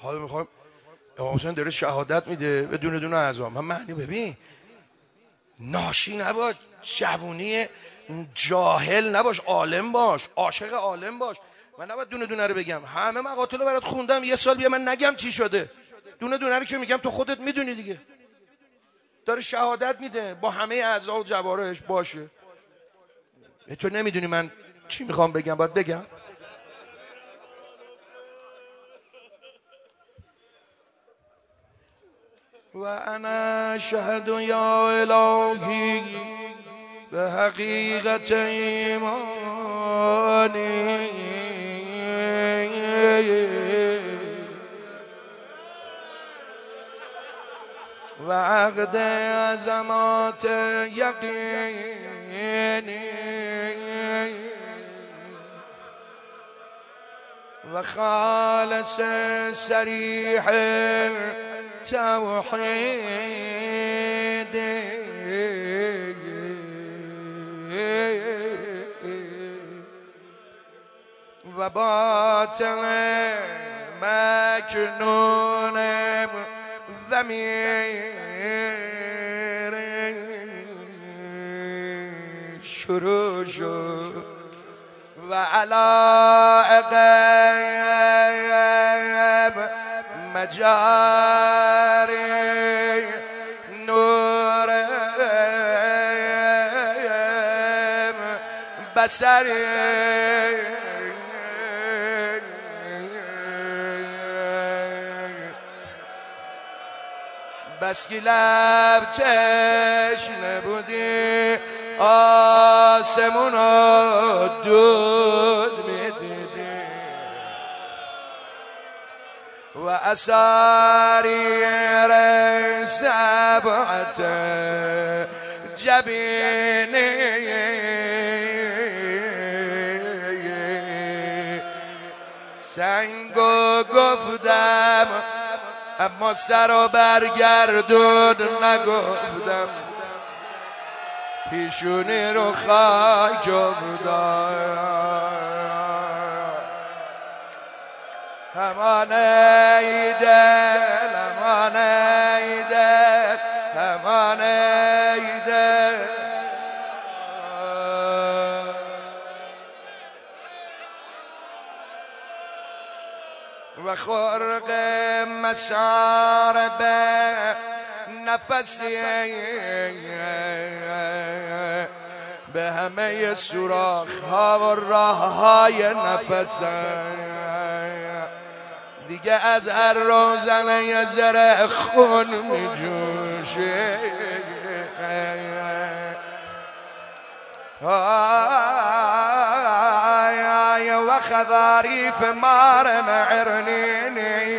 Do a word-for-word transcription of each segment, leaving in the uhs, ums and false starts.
حالا میخوایم امام حسین داره شهادت میده به دونه دونه اعضا. من معنی ببین ناشی نباش، جوونی جاهل نباش، عالم باش، عاشق عالم باش. من نباید دونه دونه رو بگم، همه مقاطع رو برات خوندم، یه سال بیا من نگم چی شده. دونه دونه رو که میگم تو خودت میدونی دیگه. داره شهادت میده با همه اعضا و جوارحش باشه. تو نمیدونی من چی میخوام بگم، باید بگم. و انا شهد یا الهی به حقیقت ایمانی و عقد عظمات یقینی و خالص صریح توحید و باطن مکنون ضمیر شروع شد و علائق مجاری نور بصری بس که لب تشنه بودی آسمون رو دود میدیدی و اساریر سبعت جبینی سنگو گفتم اما سر و برگردون نگفتم پیشونی رو خاک بودم همان ای دل همان ای دل همان ای دل و خرق مسار به نفسی به همه سوراخ ها و راه های نفس دیگه از هر روزنه یه ذره خون می جوشه و خضاریف مارن عرنینی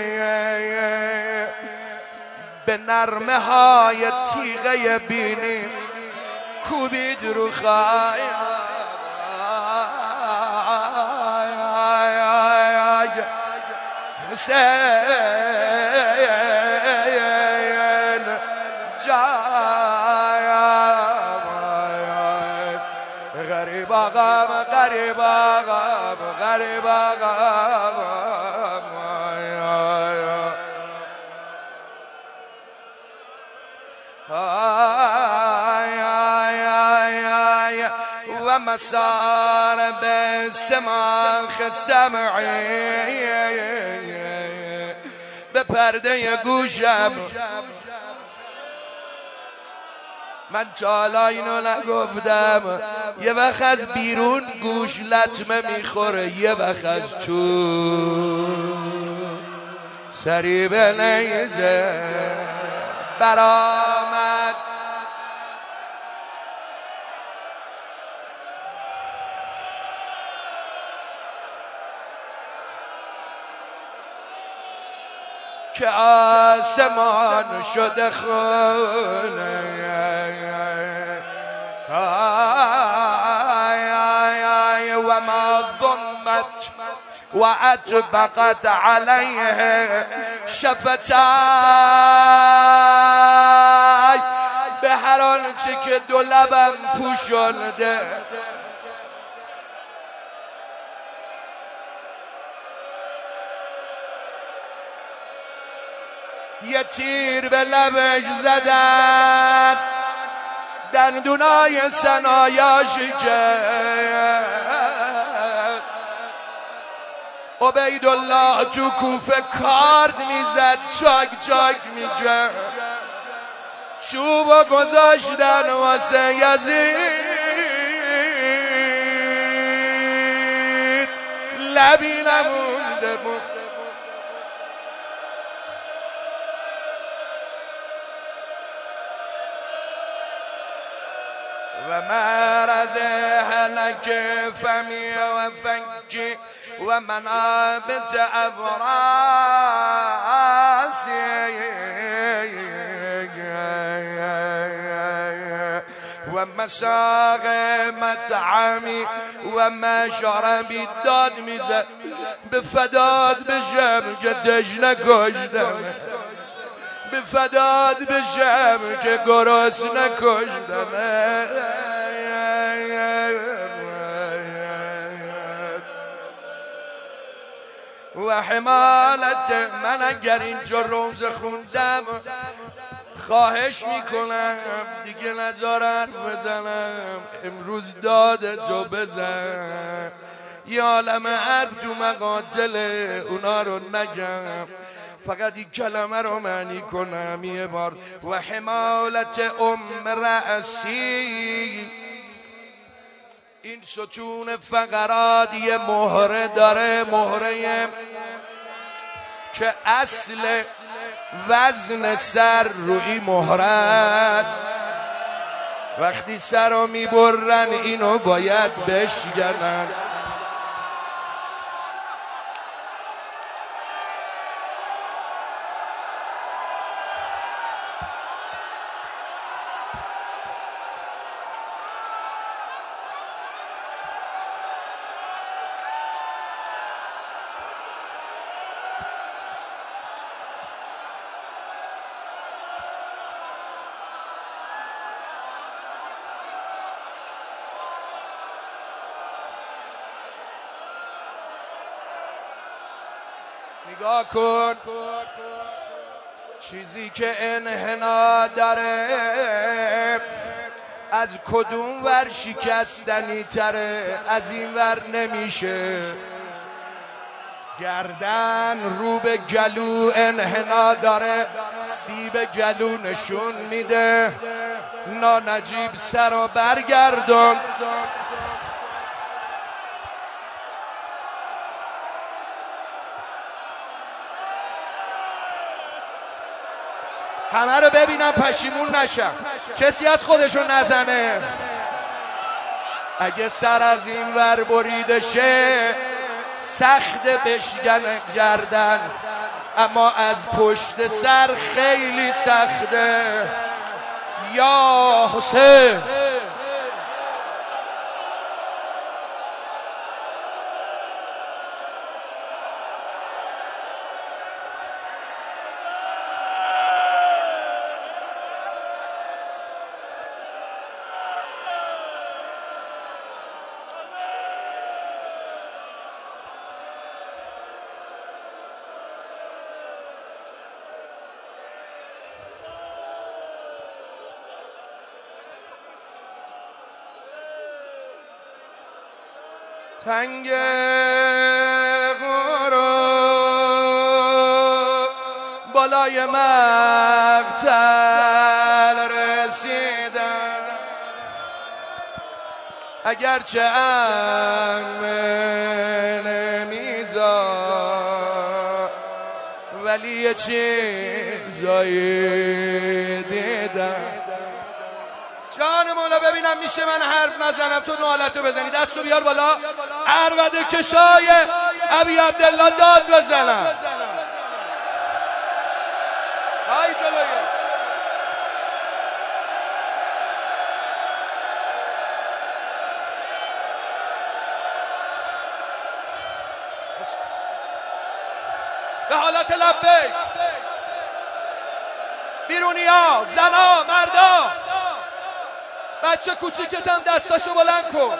به نرمه های تیغه بینی کوبید رو خواهی حسین جایم غریب آقام غریب آقام غریب آقام و مسار به سماخ سمعی به پرده گوشم من چالا اینو نگفتم یه وقت از بیرون گوش لطمه میخوره یه وقت از تو سری به نیزه برآمد که آسمان شده خونه و ما ضمت و اطبقت علیه شفتای به هر آنچه که دو لبم پوشانده یه تیر به لبش زدن، دندونای سنایا شکست. عبیدالله تو کوفه کارد میزد، چاک چاک میکرد، چوبو گذاشتن واسه یزید، لبی نمونده بود. و مرز هلک فمی و فنجی و منابت افراسی و مساق مطعمی و مشربی داد میزد، به فداد بشم که تشنه کشتم، به فداد بشم که گرسنه کشتم. و حمالت من اگر اینجا روز خوندم خواهش میکنم دیگه نذار حرف بزنم، امروز داد تو بزن، یه عالم حرف تو مقاتل اونا رو نگم، فقط این کلمه رو معنی کنم یه بار. و حمالت ام رأسی، این ستون فقرات یه مهره داره، مهره که اصل وزن سر روی مهره است. وقتی سر رو میبرن اینو باید بشکنن. نگاه کن چیزی که انحنا داره از کدوم ور شکستنی تره، از این ور نمیشه. گردن رو به گلو انحنا داره، سیب گلو نشون میده، نانجیب سر و برگردم. همه رو ببینم پشیمون نشم، کسی از خودشو نزنه. اگه سر از این ور بریده شه سخت بشکنه گردن، اما از پشت سر خیلی سخته. یا حسین تنگ غروب بالای مقتل رسیدم، اگرچه عم نمیزا ولی یه چیزایی دیدم. جان مولا ببینم میشه من حرف نزنم تو نالتو بزنی، دستو بیار بالا، عربده کشای ابی عبدالله داد بزنم. های جلویه به حالت لبیک، بیرونی ها، زنا، مردا، بچه کوچیکتم دستاشو بلند کن،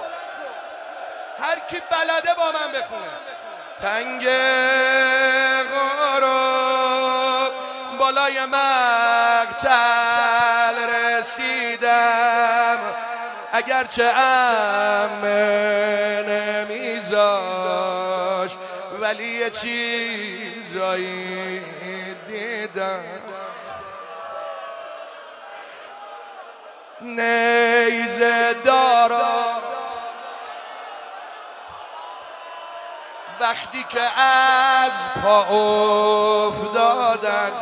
هر کی بلده با من بخونه. تنگ غروب بالای مقتل رسیدم اگرچه عمه نمیذاش ولی یه چیزایی دیدم نیزه دارا وقتی که از پا افتادن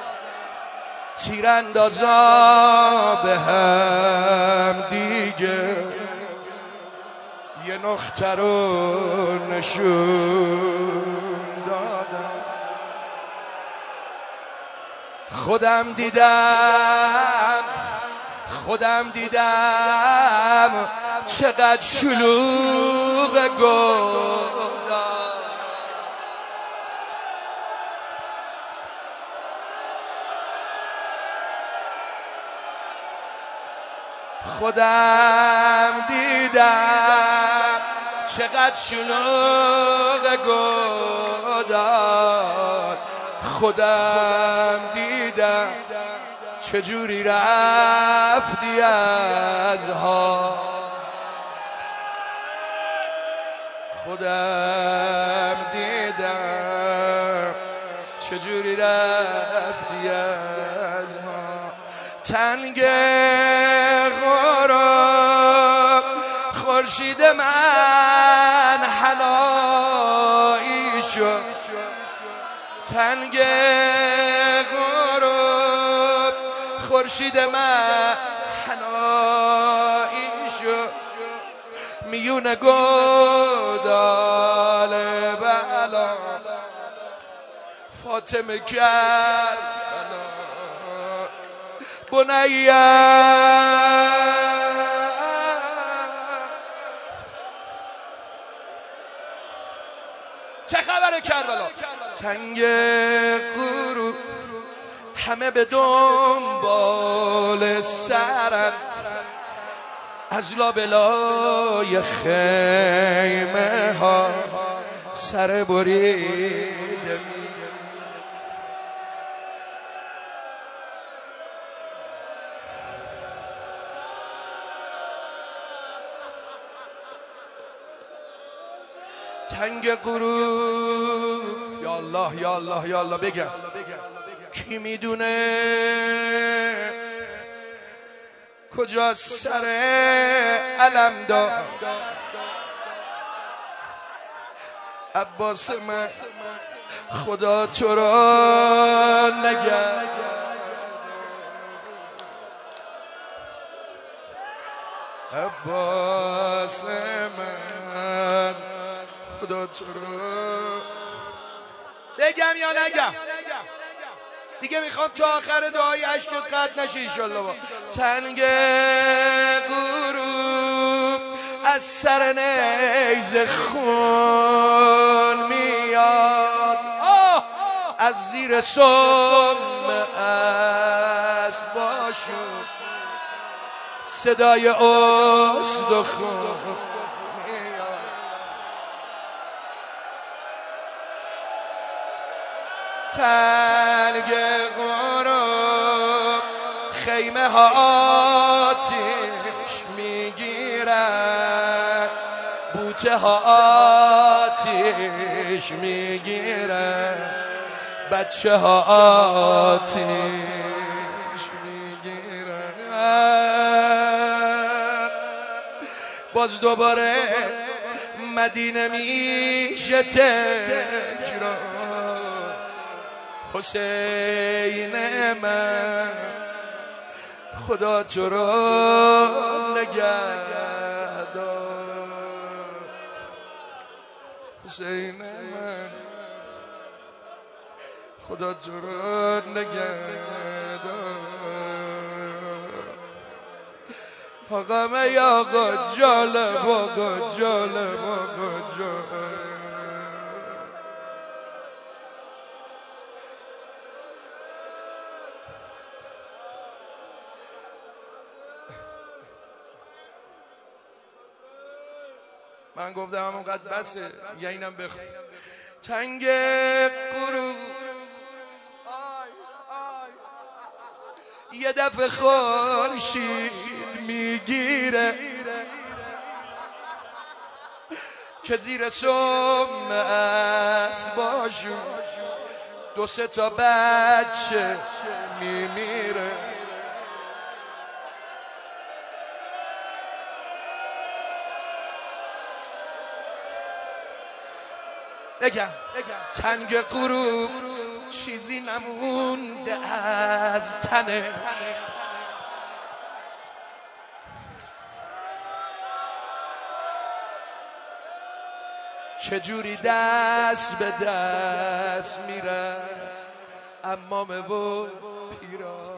تیراندازا به هم دیگه یه نقطه رو نشون دادن خودم دیدم خودم دیدم چقدر شلوغ گلدان خودم دیدم چقدر شلوغ گلدان خودم دیدم چجوری رفتی از ها خودم دیدم چجوری رفتی از ها تنگ غراب خورشید من حنایی شد تنگ غراب خورشید من حنایی شد میون گودال بلا فاطمه کرد بنیا چه خبره کربلا تنگ غروب همه به دنبال سرن از لابلای خیمه ها سر بریده تنگ غروب یا الله یا الله یا الله بگم کی میدونه کجا سر علم دار عباس من خدا تو را نگه عباس من خدا تو را بگم یا نگم دیگه میخوام تا آخر دعای عشقت قطع نشه ایشالله با تنگ غروب از سر نیزه خون میاد آه از زیر سم اسباشون صدای استخون تنگ غروب خیمه ها آتش میگیرن بوته ها آتش میگیرن بچه ها آتش میگیرن باز دوباره مدینه میشه تکرار حسین من خدا تو را نگهدار حسین من خدا تو را نگهدار آقا می آقا جالب آقا جالب آقا جالب من گفتم همونقدر بسه یا اینم بخون تنگ غروب آی آی یه دفعه خورشید میگیره که زیر سم اسباشون دو سه تا بچه میمیره. بگم تنگ غروب چیزی نمونده از تنش، چجوری دست به دست میره امامه و پیرا.